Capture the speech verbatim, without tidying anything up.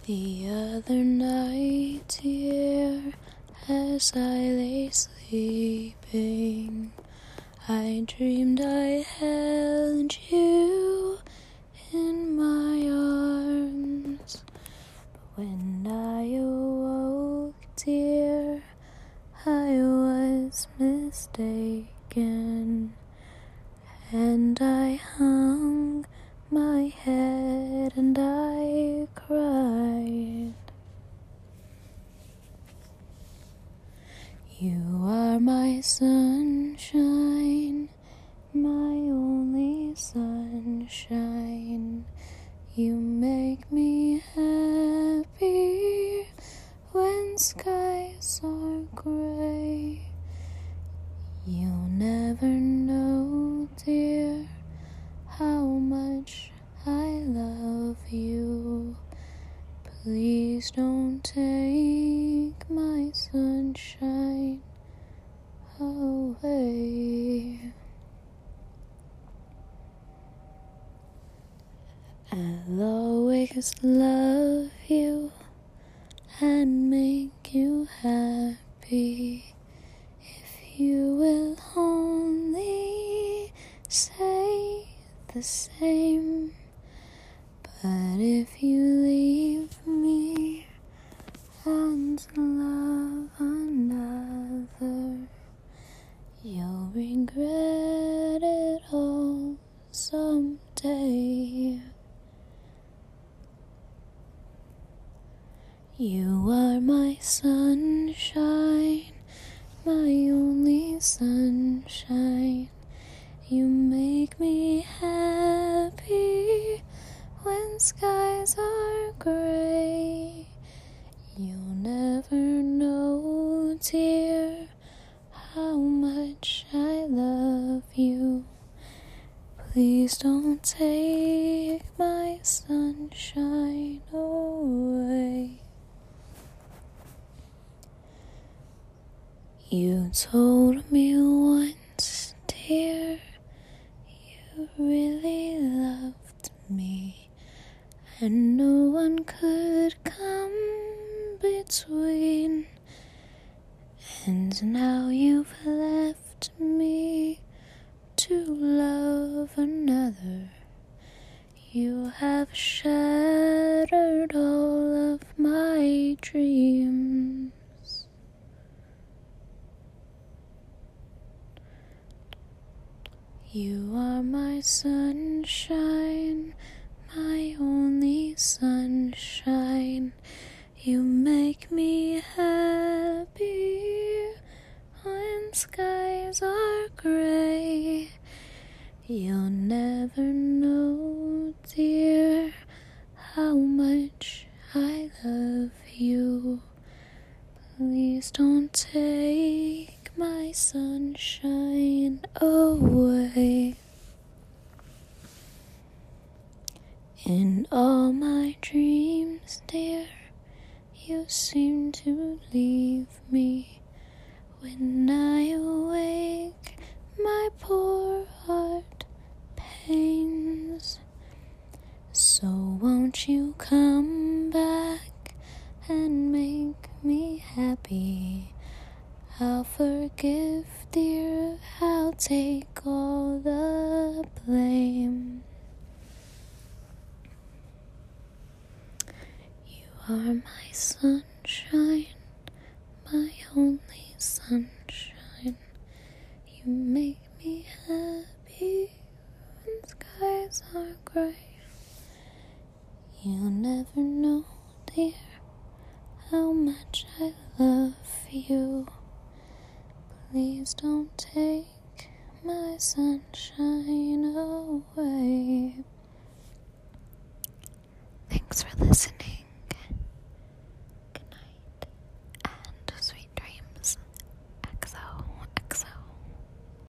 The other night, dear, as I lay sleeping, I dreamed I held you in my arms. But when I awoke, dear, I was mistaken, and I hung my head and I cried. You are my sunshine, my only sunshine. You make me happy when skies are gray. You'll never know, dear, how much I love you. Please don't take my sunshine away. I'll always love you and make you happy if you will only say the same. But if you leave me and love another, you'll regret it all someday. You are my sunshine, my only sunshine. You make me happy when skies are gray. You'll never know, dear, how much I love you. Please don't take my sunshine away. You told me once, dear, you really loved me, and no one could come between. And now you've left me to love another. You have shattered all of my dreams. You are my sunshine, my only sunshine. You make me happy when skies are gray. You'll never know, dear, how much I love you. Please don't take my sunshine away. In all my dreams, dear, you seem to leave me. When I awake, my poor heart pains. So won't you come back and make me happy? I'll forgive, dear, I'll take all the blame. You are my sunshine, my only sunshine. You make me happy when skies are gray. You'll never know, dear, how much I love you. Please don't take my sunshine away.